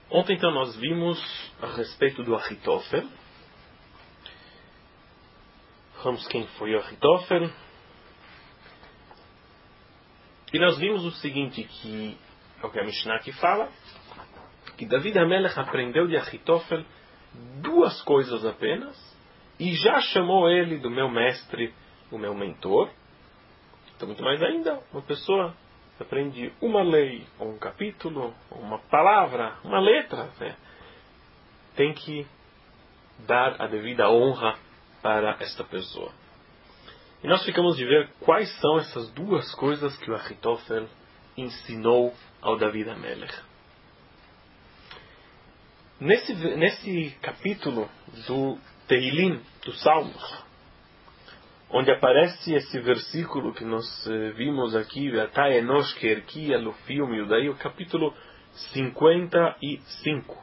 Ontem, então, nós vimos a respeito do Ahitofel. Vamos quem foi o Ahitofel. E nós vimos o seguinte, que é o que a Mishnah aqui fala, que David HaMelech aprendeu de Ahitofel 2 coisas apenas, e já chamou ele do meu mestre, o meu mentor. Então, muito mais ainda, uma pessoa aprende uma lei, ou um capítulo, ou uma palavra, uma letra, né? Tem que dar a devida honra para esta pessoa. E nós ficamos de ver quais são essas 2 coisas que o Ahitofel ensinou ao David HaMelech. Nesse capítulo do Tehilim, dos Salmos, onde aparece esse versículo que nós vimos aqui, o capítulo 55,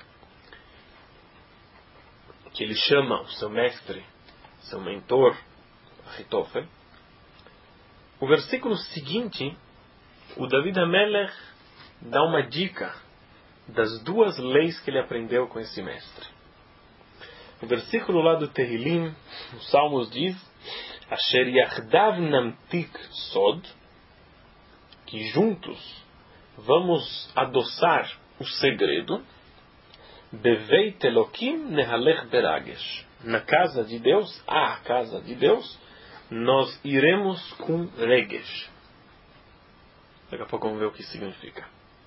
que ele chama o seu mestre, seu mentor, Ahitofel. O versículo seguinte, o David HaMelech dá uma dica das 2 leis que ele aprendeu com esse mestre. O versículo lá do Tehilim, os Salmos diz: Asher yachdav namtik sod, que juntos vamos adoçar o segredo, beveit Elokim nehalech beragesh, na casa de Deus, a casa de Deus, nós iremos com regesh. Daqui a pouco vamos ver o que significa.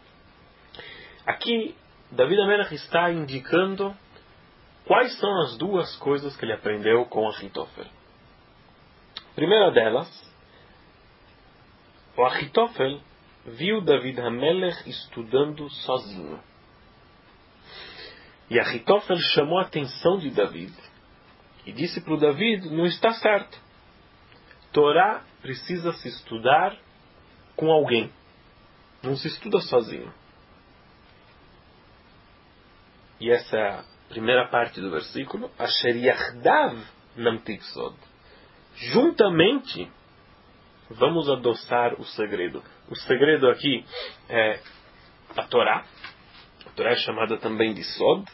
Aqui, David HaMelech está indicando quais são as 2 coisas que ele aprendeu com Ahitofel. A primeira delas, o Ahitofel viu David HaMelech estudando sozinho. E Ahitofel chamou a atenção de David e disse para o David: não está certo. Torá precisa se estudar com alguém. Não se estuda sozinho. E essa é a primeira parte do versículo. Asher yachdav namtik sod. Juntamente vamos adoçar o segredo. O segredo aqui é a Torá. A Torá é chamada também de Sod.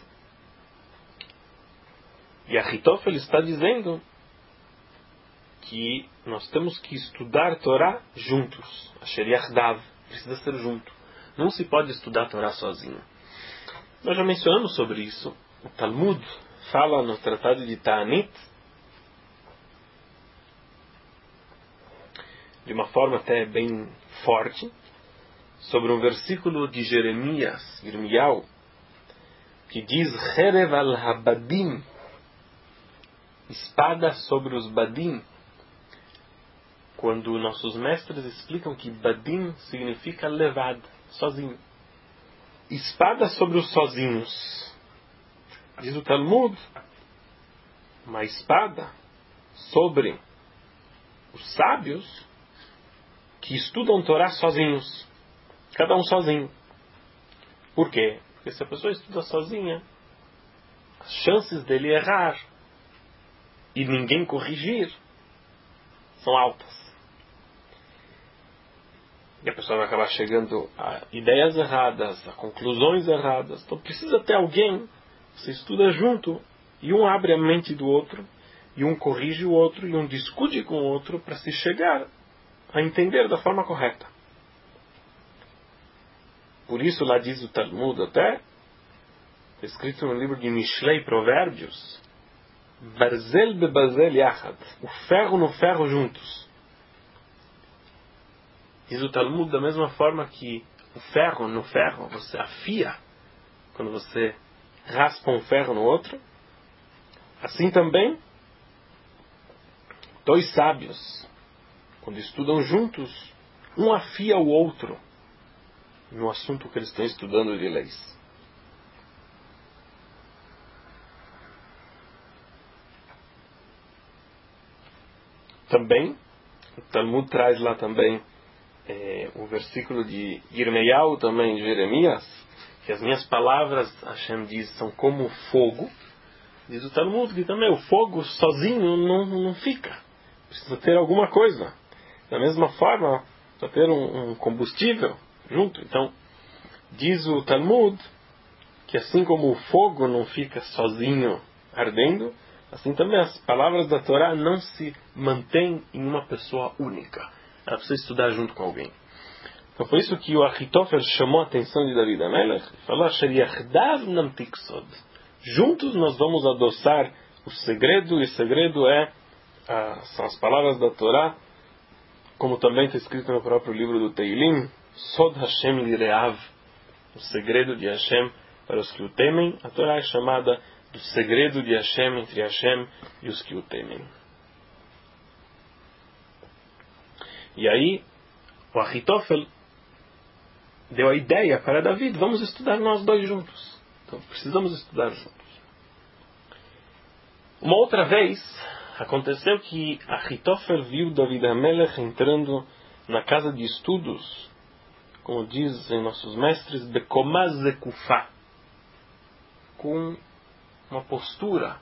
E Ahitofel está dizendo que nós temos que estudar a Torá juntos. Asher yachdav. Precisa ser junto. Não se pode estudar a Torá sozinho. Nós já mencionamos sobre isso. O Talmud fala no Tratado de Ta'anit, de uma forma até bem forte, sobre um versículo de Jeremias, Irmial, que diz: Cherev al-habadim, espada sobre os badim. Quando nossos mestres explicam que badim significa levad, sozinho. Espada sobre os sozinhos. Diz o Talmud, uma espada sobre os sábios que estudam Torá sozinhos. Cada um sozinho. Por quê? Porque se a pessoa estuda sozinha, as chances dele errar e ninguém corrigir são altas. E a pessoa vai acabar chegando a ideias erradas, a conclusões erradas. Então precisa ter alguém. Você estuda junto, e um abre a mente do outro, e um corrige o outro, e um discute com o outro, para se chegar a entender da forma correta. Por isso lá diz o Talmud até, escrito no livro de Mishlei, Provérbios, Barzel bebazel yachad, o ferro no ferro juntos. Diz o Talmud da mesma forma que o ferro no ferro, você afia, quando você raspa um ferro no outro, assim também 2 sábios, quando estudam juntos, um afia o outro no assunto que eles estão estudando de leis. Também, o Talmud traz lá também o versículo de Irmeiau, também de Jeremias, que as minhas palavras, Hashem diz, são como fogo. Diz o Talmud que também o fogo sozinho não fica. Precisa ter alguma coisa. Da mesma forma, precisa ter um combustível junto. Então, diz o Talmud que assim como o fogo não fica sozinho ardendo, assim também as palavras da Torá não se mantêm em uma pessoa única. Ela precisa estudar junto com alguém. Então foi isso que o Achitofel chamou a atenção de David HaMelech e falou: "Yachdav namtik sod." Juntos nós vamos adoçar o segredo, e o segredo são as palavras da Torá, como também está escrito no próprio livro do Teilim, Sod Hashem Lireav, o segredo de Hashem para os que o temem. A Torá é chamada do segredo de Hashem entre Hashem e os que o temem. E aí, o Achitofel deu a ideia para David: vamos estudar nós dois juntos. Então, precisamos estudar juntos. Uma outra vez, aconteceu que Achitofel viu David HaMelech entrando na casa de estudos, como dizem nossos mestres, Bekomá Zekufá, com uma postura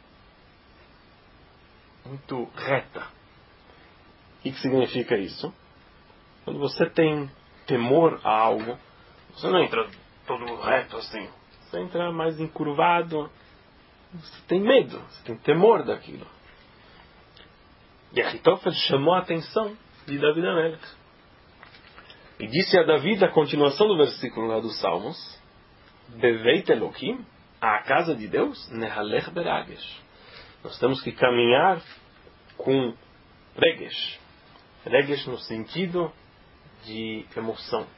muito reta. O que significa isso? Quando você tem temor a algo, você não entra todo reto assim. Você entra mais encurvado. Você tem medo, você tem temor daquilo. E Achitofel chamou a atenção de David HaMelech. E disse a David, a continuação do versículo lá dos Salmos: Beveit Elokim, a casa de Deus, Nehalech Beragesh. Nós temos que caminhar com Regesh. Regesh no sentido de emoção.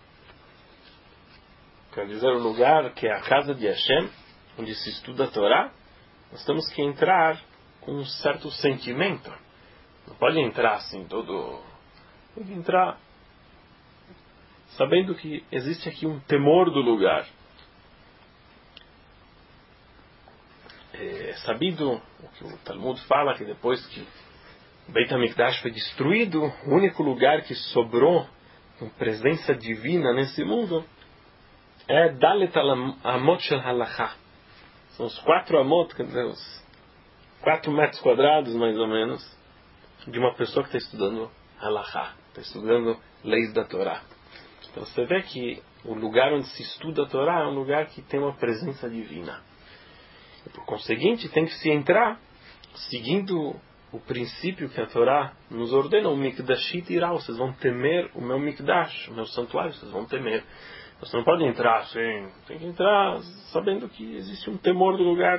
Quer dizer, o lugar que é a casa de Hashem, onde se estuda a Torá, nós temos que entrar com um certo sentimento. Não pode entrar assim todo... Tem que entrar sabendo que existe aqui um temor do lugar. É sabido o que o Talmud fala, que depois que o Beit HaMikdash foi destruído, o único lugar que sobrou com presença divina nesse mundo é Dalet Amot Shel Halachá. São os 4 amot, quer dizer, os 4 metros quadrados mais ou menos, de uma pessoa que está estudando Halachá, está estudando leis da Torá. Então você vê que o lugar onde se estuda a Torá é um lugar que tem uma presença divina. E por conseguinte, tem que se entrar seguindo o princípio que a Torá nos ordena, o Mikdashit irá, vocês vão temer o meu Mikdash, o meu santuário, vocês vão temer. Você não pode entrar assim, tem que entrar sabendo que existe um temor do lugar.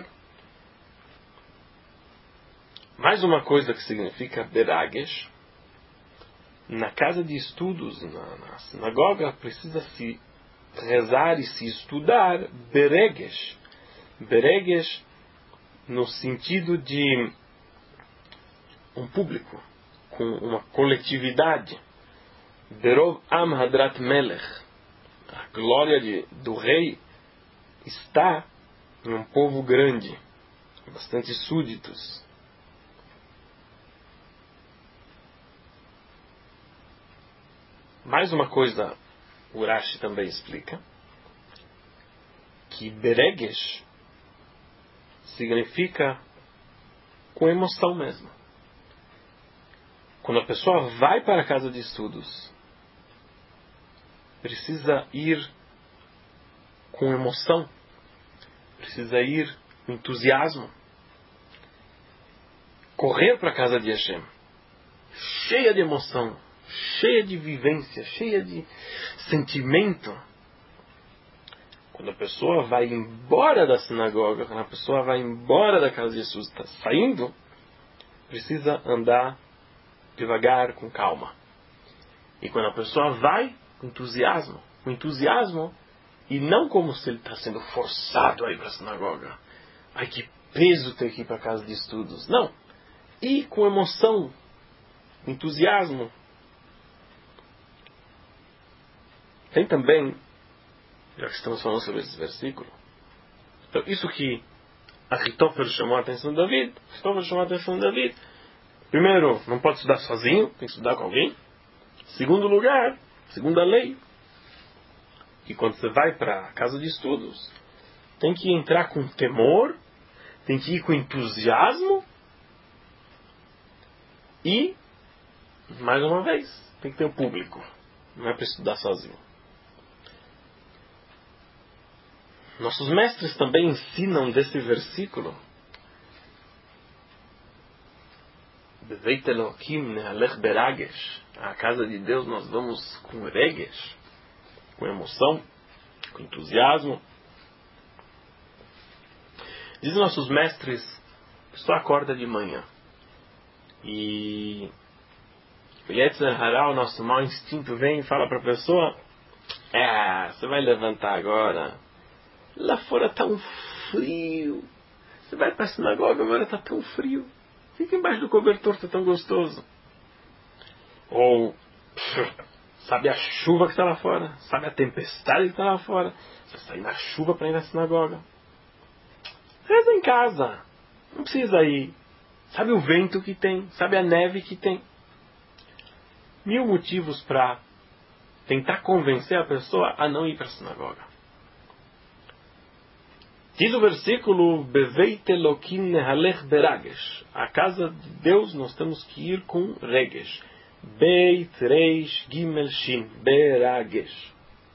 Mais uma coisa que significa Beragesh, na casa de estudos, na sinagoga, precisa se rezar e se estudar Beregesh. Beregesh no sentido de um público, com uma coletividade. Berov Am Hadrat Melech. A glória do rei está em um povo grande, bastante súditos. Mais uma coisa, Urashi também explica, que Beregesh significa com emoção mesmo. Quando a pessoa vai para a casa de estudos, precisa ir com emoção, precisa ir com entusiasmo, correr para a casa de Hashem, cheia de emoção, cheia de vivência, cheia de sentimento. Quando a pessoa vai embora da sinagoga, quando a pessoa vai embora da casa de Jesus, está saindo, precisa andar devagar, com calma. E quando a pessoa vai com entusiasmo, e não como se ele está sendo forçado a ir para a sinagoga. Ai, que peso ter que ir para a casa de estudos. Não. E com emoção, entusiasmo. Tem também, já que estamos falando sobre esse versículo, então isso que Achitofel chamou a atenção de David, primeiro, não pode estudar sozinho, tem que estudar com alguém. Segundo lugar, segunda lei, que quando você vai para a casa de estudos, tem que entrar com temor, tem que ir com entusiasmo e, mais uma vez, tem que ter um público. Não é para estudar sozinho. Nossos mestres também ensinam desse versículo. Beveit Elohim nehalech beragesh. À casa de Deus nós vamos com regesh, com emoção, com entusiasmo. Dizem nossos mestres, a pessoa acorda de manhã e o Yetzer Hara, o nosso mau instinto, vem e fala para a pessoa: você vai levantar agora, lá fora está um frio, você vai para a sinagoga, agora está tão frio, fica embaixo do cobertor, está tão gostoso. Ou, sabe a chuva que está lá fora, sabe a tempestade que está lá fora, você sai na chuva para ir na sinagoga. Reza em casa, não precisa ir. Sabe o vento que tem, sabe a neve que tem. 1000 motivos para tentar convencer a pessoa a não ir para a sinagoga. Diz o versículo: Beveit Elokim nehalech beragesh. A casa de Deus nós temos que ir com regesh. Beit reish gimel shin. Beragesh.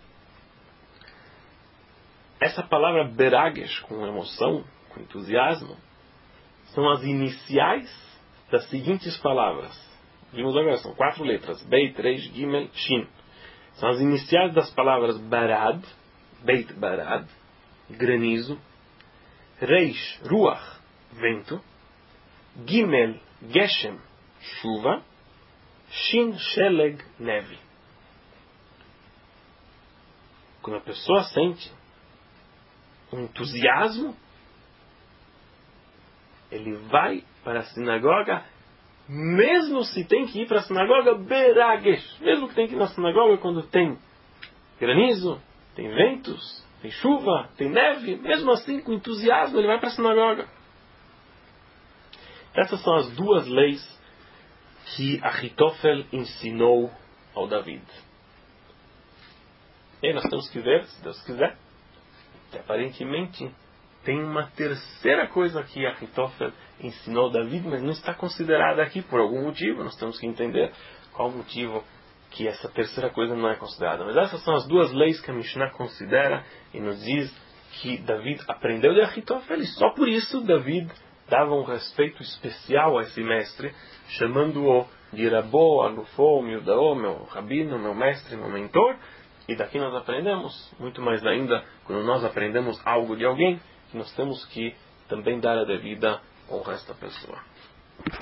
Essa palavra beragesh, com emoção, com entusiasmo, são as iniciais das seguintes palavras. Vimos agora, são 4 letras. Beit reish gimel shin. São as iniciais das palavras barad, beit barad, granizo, reish, ruach, vento, gimel, geshem, chuva, shin, sheleg, neve. Quando a pessoa sente um entusiasmo, ele vai para a sinagoga, mesmo se tem que ir para a sinagoga beragesh, mesmo que tem que ir na sinagoga quando tem granizo, tem ventos, tem chuva, tem neve, mesmo assim, com entusiasmo, ele vai para a sinagoga. Essas são as 2 leis que Ahitofel ensinou ao David. E aí nós temos que ver, se Deus quiser, que aparentemente tem uma terceira coisa que Ahitofel ensinou ao David, mas não está considerada aqui por algum motivo. Nós temos que entender qual o motivo que essa terceira coisa não é considerada. Mas essas são as 2 leis que a Mishnah considera e nos diz que David aprendeu de Ahitofel, e só por isso David dava um respeito especial a esse mestre, chamando-o de Rabó, Alufó, Mildaó, meu rabino, meu mestre, meu mentor. E daqui nós aprendemos, muito mais ainda, quando nós aprendemos algo de alguém, que nós temos que também dar a devida honra a esta pessoa.